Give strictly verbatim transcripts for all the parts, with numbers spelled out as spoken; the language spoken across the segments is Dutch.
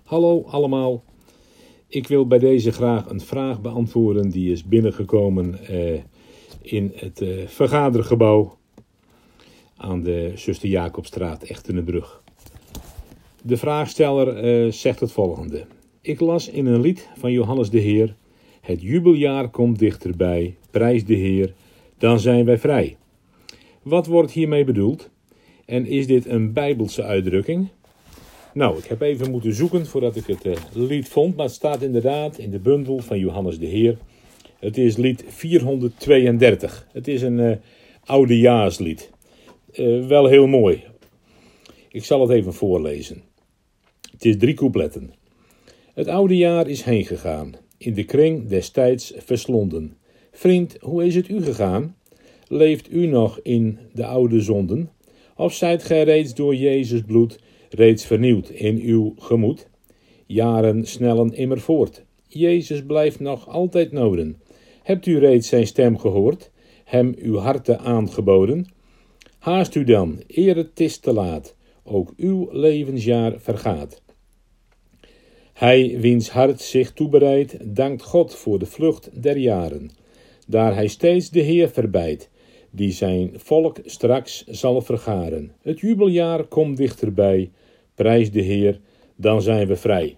Hallo allemaal. Ik wil bij deze graag een vraag beantwoorden die is binnengekomen eh, in het eh, vergadergebouw aan de Zuster Jacobstraat, Echtenenbrug. De vraagsteller eh, zegt het volgende. Ik las in een lied van Johannes de Heer: het jubeljaar komt dichterbij, prijs de Heer, dan zijn wij vrij. Wat wordt hiermee bedoeld? En is dit een Bijbelse uitdrukking? Nou, ik heb even moeten zoeken voordat ik het uh, lied vond, maar het staat inderdaad in de bundel van Johannes de Heer. Het is lied vierhonderdtweeëndertig. Het is een uh, oudejaarslied. Uh, wel heel mooi. Ik zal het even voorlezen. Het is drie coupletten. Het oude jaar is heen gegaan, in de kring destijds verslonden. Vriend, hoe is het u gegaan? Leeft u nog in de oude zonden? Of zijt gij reeds door Jezus bloed reeds vernieuwd in uw gemoed? Jaren snellen immer voort. Jezus blijft nog altijd noden. Hebt u reeds zijn stem gehoord? Hem uw harten aangeboden? Haast u dan, eer het is te laat. Ook uw levensjaar vergaat. Hij wiens hart zich toebereidt, dankt God voor de vlucht der jaren. Daar hij steeds de Heer verbijt, die zijn volk straks zal vergaren. Het jubeljaar komt dichterbij, prijs de Heer, dan zijn we vrij.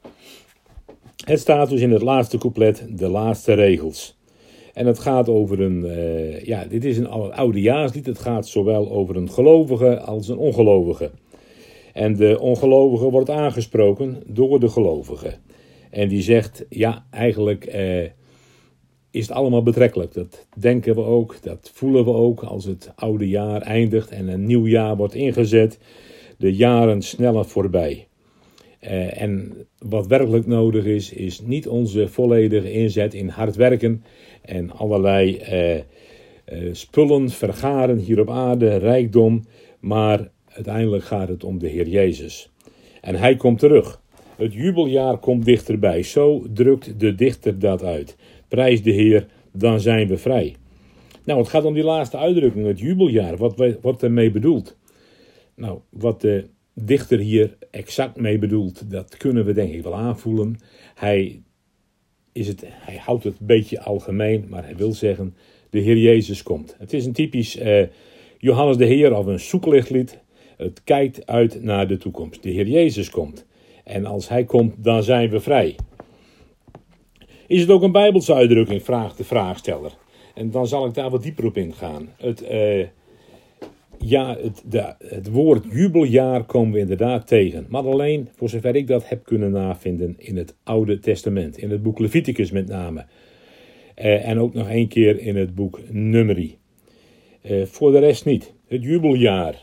Het staat dus in het laatste couplet, de laatste regels. En het gaat over een, uh, ja, dit is een oudejaarslied. Het gaat zowel over een gelovige als een ongelovige. En de ongelovige wordt aangesproken door de gelovige. En die zegt, ja, eigenlijk uh, is het allemaal betrekkelijk. Dat denken we ook, dat voelen we ook als het oude jaar eindigt en een nieuw jaar wordt ingezet. De jaren snellen voorbij. Uh, en wat werkelijk nodig is, is niet onze volledige inzet in hard werken en allerlei uh, uh, spullen vergaren hier op aarde, rijkdom, maar uiteindelijk gaat het om de Heer Jezus. En hij komt terug. Het jubeljaar komt dichterbij. Zo drukt de dichter dat uit. Prijs de Heer, dan zijn we vrij. Nou, het gaat om die laatste uitdrukking, het jubeljaar. Wat wordt ermee bedoeld? Nou, wat de dichter hier exact mee bedoelt, dat kunnen we denk ik wel aanvoelen. Hij, is het, hij houdt het een beetje algemeen, maar hij wil zeggen, de Heer Jezus komt. Het is een typisch uh, Johannes de Heer of een zoeklichtlied. Het kijkt uit naar de toekomst. De Heer Jezus komt. En als hij komt, dan zijn we vrij. Is het ook een Bijbelse uitdrukking, vraagt de vraagsteller. En dan zal ik daar wat dieper op ingaan. Het, uh, ja, het, de, het woord jubeljaar komen we inderdaad tegen. Maar alleen, voor zover ik dat heb kunnen navinden, in het Oude Testament. In het boek Leviticus met name. Uh, en ook nog één keer in het boek Numeri. Uh, voor de rest niet. Het jubeljaar.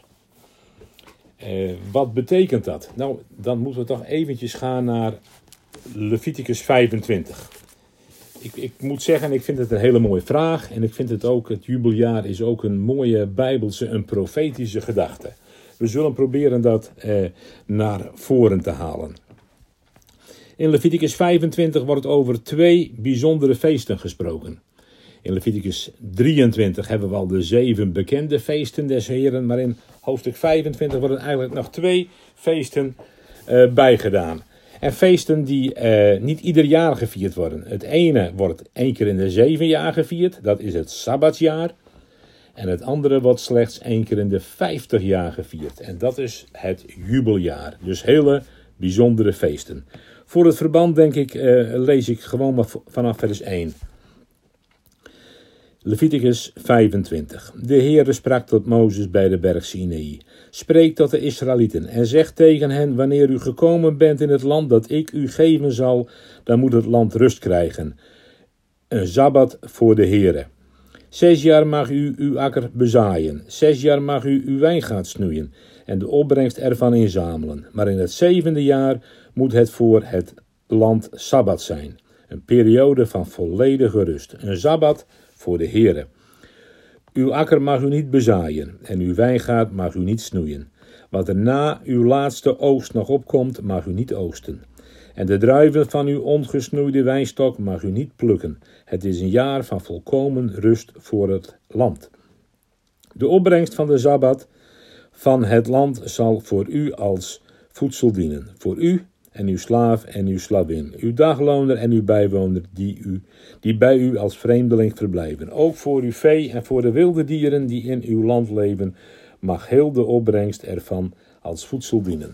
Uh, wat betekent dat? Nou, dan moeten we toch eventjes gaan naar Leviticus vijfentwintig. Ik, ik moet zeggen, ik vind het een hele mooie vraag. En ik vind het ook, het jubeljaar is ook een mooie bijbelse, een profetische gedachte. We zullen proberen dat uh, naar voren te halen. In Leviticus vijfentwintig wordt over twee bijzondere feesten gesproken. In Leviticus drieëntwintig hebben we al de zeven bekende feesten des Heren, maar in hoofdstuk vijfentwintig worden eigenlijk nog twee feesten uh, bijgedaan. En feesten die uh, niet ieder jaar gevierd worden. Het ene wordt één keer in de zeven jaar gevierd, dat is het Sabbatsjaar. En het andere wordt slechts één keer in de vijftig jaar gevierd. En dat is het jubeljaar. Dus hele bijzondere feesten. Voor het verband denk ik, uh, lees ik gewoon maar vanaf vers één. Leviticus vijfentwintig. De Heere sprak tot Mozes bij de berg Sinaï. Spreek tot de Israëlieten en zeg tegen hen, wanneer u gekomen bent in het land dat ik u geven zal, dan moet het land rust krijgen. Een Sabbat voor de Heere. Zes jaar mag u uw akker bezaaien. Zes jaar mag u uw wijngaard snoeien en de opbrengst ervan inzamelen. Maar in het zevende jaar moet het voor het land Sabbat zijn. Een periode van volledige rust. Een Sabbat voor de Heere. Uw akker mag u niet bezaaien en uw wijngaard mag u niet snoeien. Wat er na uw laatste oogst nog opkomt, mag u niet oogsten. En de druiven van uw ongesnoeide wijnstok mag u niet plukken. Het is een jaar van volkomen rust voor het land. De opbrengst van de Sabbat van het land zal voor u als voedsel dienen. Voor u en uw slaaf en uw slavin, uw dagloner en uw bijwoner die, u, die bij u als vreemdeling verblijven. Ook voor uw vee en voor de wilde dieren die in uw land leven, mag heel de opbrengst ervan als voedsel dienen.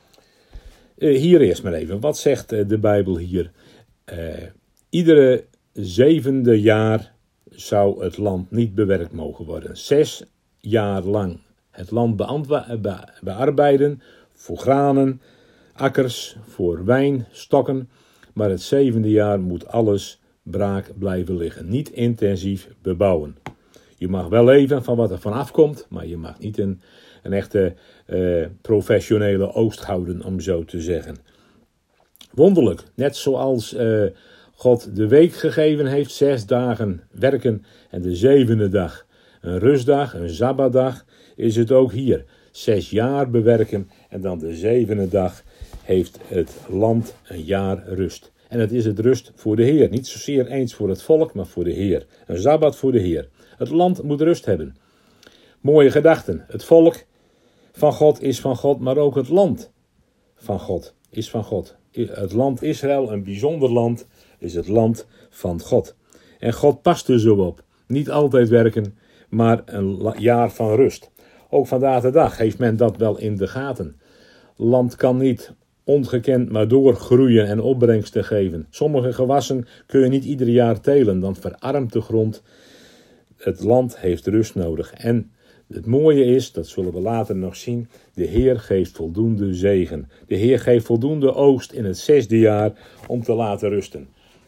Uh, hier eerst maar even, wat zegt uh, de Bijbel hier? Uh, iedere zevende jaar zou het land niet bewerkt mogen worden. Zes jaar lang het land beantwa- be- bearbeiden voor granen, akkers, voor wijn, stokken. Maar het zevende jaar moet alles braak blijven liggen. Niet intensief bebouwen. Je mag wel leven van wat er vanaf komt, maar je mag niet een, een echte uh, professionele oogst houden, om zo te zeggen. Wonderlijk, net zoals uh, God de week gegeven heeft, zes dagen werken en de zevende dag een rustdag, een sabbatdag, is het ook hier. Zes jaar bewerken en dan de zevende dag heeft het land een jaar rust. En het is het rust voor de Heer. Niet zozeer eens voor het volk, maar voor de Heer. Een sabbat voor de Heer. Het land moet rust hebben. Mooie gedachten. Het volk van God is van God, maar ook het land van God is van God. Het land Israël, een bijzonder land, is het land van God. En God past er zo op. Niet altijd werken, maar een jaar van rust. Ook vandaag de dag heeft men dat wel in de gaten. Land kan niet ongekend maar doorgroeien en opbrengsten geven. Sommige gewassen kun je niet ieder jaar telen, dan verarmt de grond. Het land heeft rust nodig. En het mooie is, dat zullen we later nog zien, de Heer geeft voldoende zegen. De Heer geeft voldoende oogst in het zesde jaar om te laten rusten.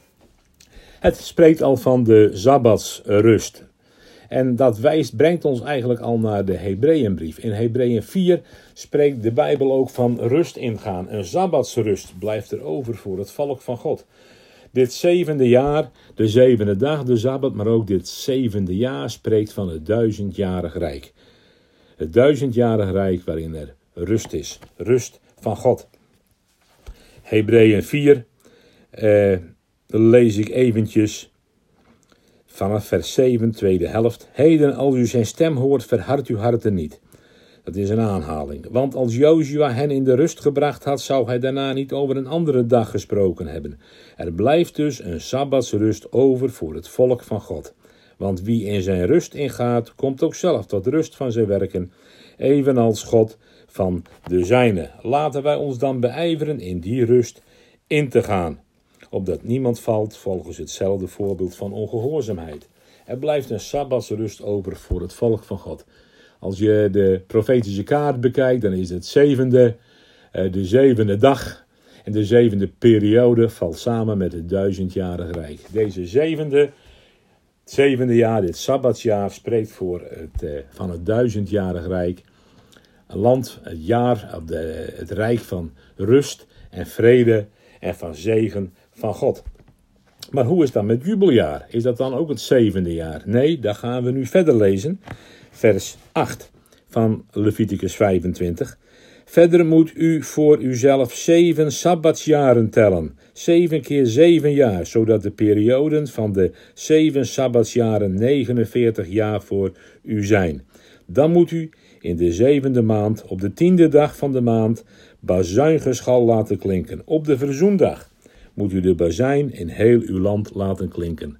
Het spreekt al van de sabbatsrust. En dat wijst, brengt ons eigenlijk al naar de Hebreeënbrief. In Hebreeën vier spreekt de Bijbel ook van rust ingaan. Een sabbatsrust blijft er over voor het volk van God. Dit zevende jaar, de zevende dag, de sabbat, maar ook dit zevende jaar spreekt van het duizendjarig rijk. Het duizendjarig rijk waarin er rust is. Rust van God. Hebreeën vier, eh, lees ik eventjes vanaf vers zeven, tweede helft. Heden, als u zijn stem hoort, verhard uw harten niet. Dat is een aanhaling. Want als Jozua hen in de rust gebracht had, zou hij daarna niet over een andere dag gesproken hebben. Er blijft dus een sabbatsrust over voor het volk van God. Want wie in zijn rust ingaat, komt ook zelf tot rust van zijn werken, evenals God van de zijne. Laten wij ons dan beijveren in die rust in te gaan, opdat niemand valt volgens hetzelfde voorbeeld van ongehoorzaamheid. Er blijft een sabbatsrust over voor het volk van God. Als je de profetische kaart bekijkt, dan is het zevende, de zevende dag en de zevende periode valt samen met het duizendjarig rijk. Deze zevende, het zevende jaar, dit sabbatsjaar, spreekt voor het, van het duizendjarig rijk. Een land, het jaar, het rijk van rust en vrede en van zegen van God. Maar hoe is dat met jubeljaar? Is dat dan ook het zevende jaar? Nee, daar gaan we nu verder lezen. Vers acht van Leviticus vijfentwintig. Verder moet u voor uzelf zeven sabbatsjaren tellen. Zeven keer zeven jaar, zodat de perioden van de zeven sabbatsjaren negenenveertig jaar voor u zijn. Dan moet u in de zevende maand, op de tiende dag van de maand, bazuingeschal laten klinken. Op de verzoendag moet u de bazuin in heel uw land laten klinken.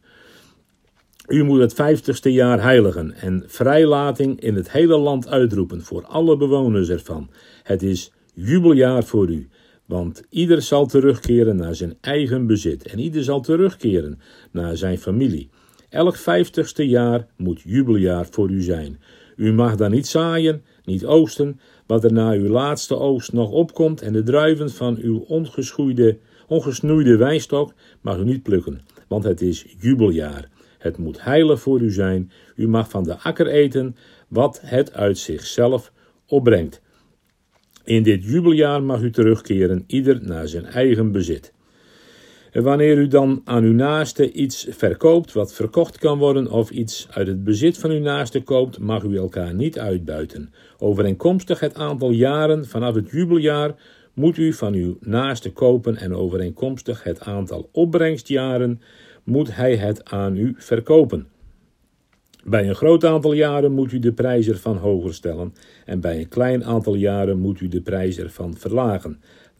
U moet het vijftigste jaar heiligen en vrijlating in het hele land uitroepen voor alle bewoners ervan. Het is jubeljaar voor u, want ieder zal terugkeren naar zijn eigen bezit en ieder zal terugkeren naar zijn familie. Elk vijftigste jaar moet jubeljaar voor u zijn. U mag dan niet zaaien, niet oogsten, wat er na uw laatste oogst nog opkomt en de druiven van uw ongeschoeide, ongesnoeide wijnstok mag u niet plukken, want het is jubeljaar. Het moet heilig voor u zijn. U mag van de akker eten wat het uit zichzelf opbrengt. In dit jubeljaar mag u terugkeren, ieder naar zijn eigen bezit. En wanneer u dan aan uw naaste iets verkoopt wat verkocht kan worden of iets uit het bezit van uw naaste koopt, mag u elkaar niet uitbuiten. Overeenkomstig het aantal jaren vanaf het jubeljaar moet u van uw naaste kopen en overeenkomstig het aantal opbrengstjaren moet hij het aan u verkopen. Bij een groot aantal jaren moet u de prijs ervan hoger stellen en bij een klein aantal jaren moet u de prijs ervan verlagen.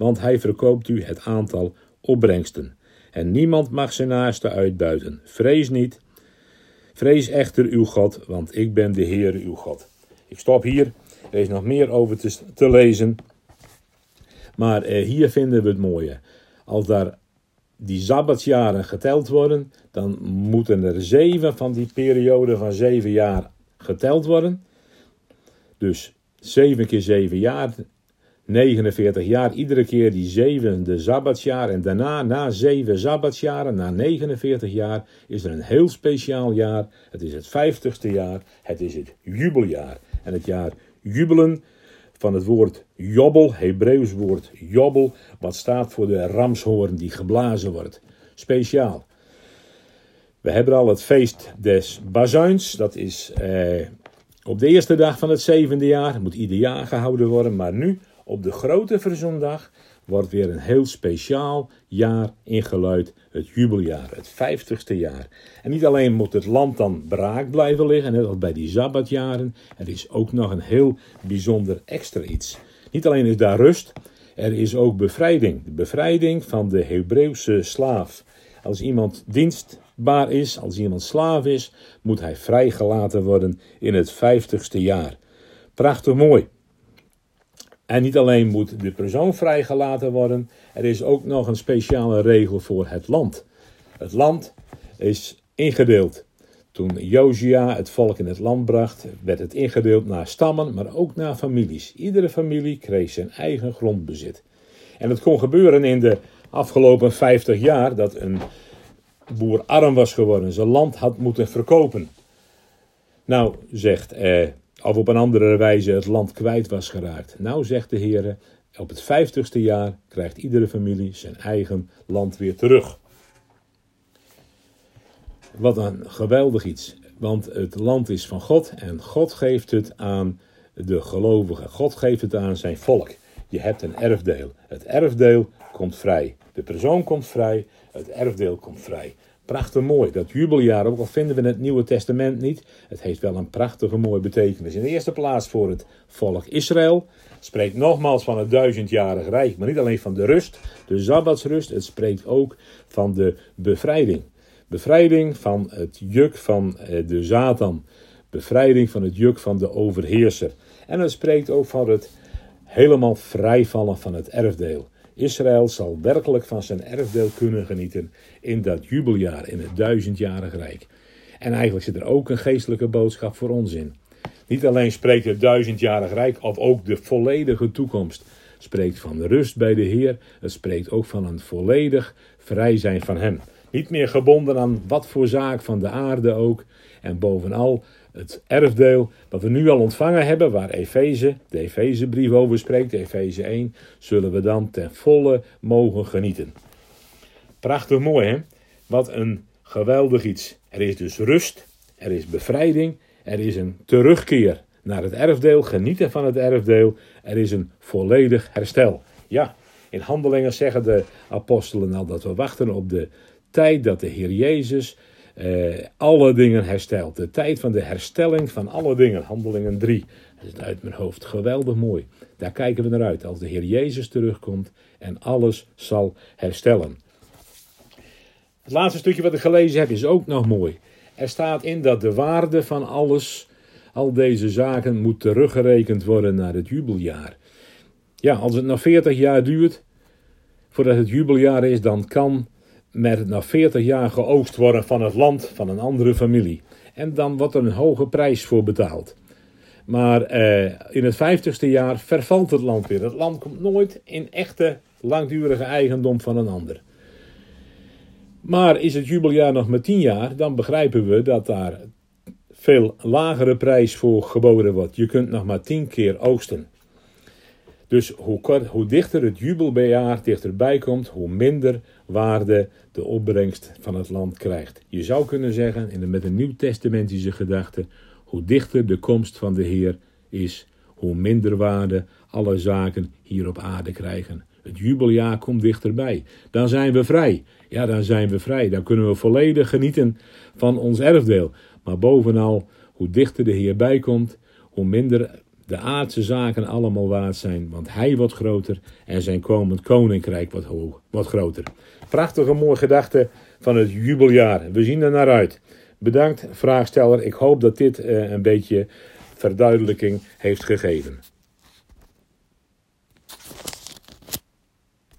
want hij verkoopt u het aantal opbrengsten. En niemand mag zijn naaste uitbuiten. Vrees niet, vrees echter uw God, want ik ben de Heer uw God. Ik stop hier, er is nog meer over te, te lezen. Maar eh, hier vinden we het mooie. Als daar die sabbatsjaren geteld worden, dan moeten er zeven van die periode van zeven jaar geteld worden. Dus zeven keer zeven jaar, negenenveertig jaar, iedere keer die zevende sabbatsjaar. En daarna, na zeven sabbatsjaren, na negenenveertig jaar, is er een heel speciaal jaar. Het is het vijftigste jaar, het is het jubeljaar. En het jaar jubelen, van het woord jobbel, Hebreeuws woord jobbel, wat staat voor de ramshoorn die geblazen wordt. Speciaal. We hebben al het feest des bazuins, dat is eh, op de eerste dag van het zevende jaar, moet ieder jaar gehouden worden, maar nu op de grote verzoendag wordt weer een heel speciaal jaar ingeluid, het jubeljaar, het vijftigste jaar. En niet alleen moet het land dan braak blijven liggen, net als bij die sabbatjaren, er is ook nog een heel bijzonder extra iets. Niet alleen is daar rust, er is ook bevrijding. De bevrijding van de Hebreeuwse slaaf. Als iemand dienstbaar is, als iemand slaaf is, moet hij vrijgelaten worden in het vijftigste jaar. Prachtig mooi. En niet alleen moet de persoon vrijgelaten worden, er is ook nog een speciale regel voor het land. Het land is ingedeeld. Toen Josia het volk in het land bracht, werd het ingedeeld naar stammen, maar ook naar families. Iedere familie kreeg zijn eigen grondbezit. En het kon gebeuren in de afgelopen vijftig jaar dat een boer arm was geworden, zijn land had moeten verkopen. Nou, zegt eh, of op een andere wijze het land kwijt was geraakt. Nou, zegt de Heer, op het vijftigste jaar krijgt iedere familie zijn eigen land weer terug. Wat een geweldig iets. Want het land is van God en God geeft het aan de gelovigen. God geeft het aan zijn volk. Je hebt een erfdeel. Het erfdeel komt vrij. De persoon komt vrij. Het erfdeel komt vrij. Prachtig mooi. Dat jubeljaar, ook al vinden we in het Nieuwe Testament niet, het heeft wel een prachtige mooie betekenis. In de eerste plaats voor het volk Israël. Het spreekt nogmaals van het duizendjarig rijk, maar niet alleen van de rust, de sabbatsrust. Het spreekt ook van de bevrijding. Bevrijding van het juk van de Satan. Bevrijding van het juk van de overheerser. En het spreekt ook van het helemaal vrijvallen van het erfdeel. Israël zal werkelijk van zijn erfdeel kunnen genieten in dat jubeljaar, in het duizendjarig rijk. En eigenlijk zit er ook een geestelijke boodschap voor ons in. Niet alleen spreekt het duizendjarig rijk, of ook de volledige toekomst spreekt van de rust bij de Heer. Het spreekt ook van een volledig vrij zijn van hem. Niet meer gebonden aan wat voor zaak van de aarde ook. En bovenal het erfdeel wat we nu al ontvangen hebben, waar Efeze, de Efezebrief over spreekt, Efeze één, zullen we dan ten volle mogen genieten. Prachtig mooi, hè? Wat een geweldig iets. Er is dus rust, er is bevrijding, er is een terugkeer naar het erfdeel, genieten van het erfdeel. Er is een volledig herstel. Ja, in Handelingen zeggen de apostelen al dat we wachten op de tijd dat de Heer Jezus eh, alle dingen herstelt. De tijd van de herstelling van alle dingen. Handelingen drie. Dat is uit mijn hoofd. Geweldig mooi. Daar kijken we naar uit. Als de Heer Jezus terugkomt en alles zal herstellen. Het laatste stukje wat ik gelezen heb is ook nog mooi. Er staat in dat de waarde van alles, al deze zaken, moet teruggerekend worden naar het jubeljaar. Ja, als het nog veertig jaar duurt voordat het jubeljaar is, dan kan met na veertig jaar geoogst worden van het land van een andere familie. En dan wordt er een hoge prijs voor betaald. Maar eh, in het vijftigste jaar vervalt het land weer. Het land komt nooit in echte langdurige eigendom van een ander. Maar is het jubeljaar nog maar tien jaar, dan begrijpen we dat daar veel lagere prijs voor geboden wordt. Je kunt nog maar tien keer oogsten. Dus hoe, kort, hoe dichter het jubeljaar dichterbij komt, hoe minder waarde de opbrengst van het land krijgt. Je zou kunnen zeggen, in de, met een nieuwtestamentische gedachte, hoe dichter de komst van de Heer is, hoe minder waarde alle zaken hier op aarde krijgen. Het jubeljaar komt dichterbij. Dan zijn we vrij. Ja, dan zijn we vrij. Dan kunnen we volledig genieten van ons erfdeel. Maar bovenal, hoe dichter de Heer bijkomt, hoe minder de aardse zaken allemaal waard zijn, want hij wordt groter en zijn komend koninkrijk wordt, hoog, wordt groter. Prachtige mooie gedachte van het jubeljaar. We zien er naar uit. Bedankt, vraagsteller. Ik hoop dat dit uh, een beetje verduidelijking heeft gegeven.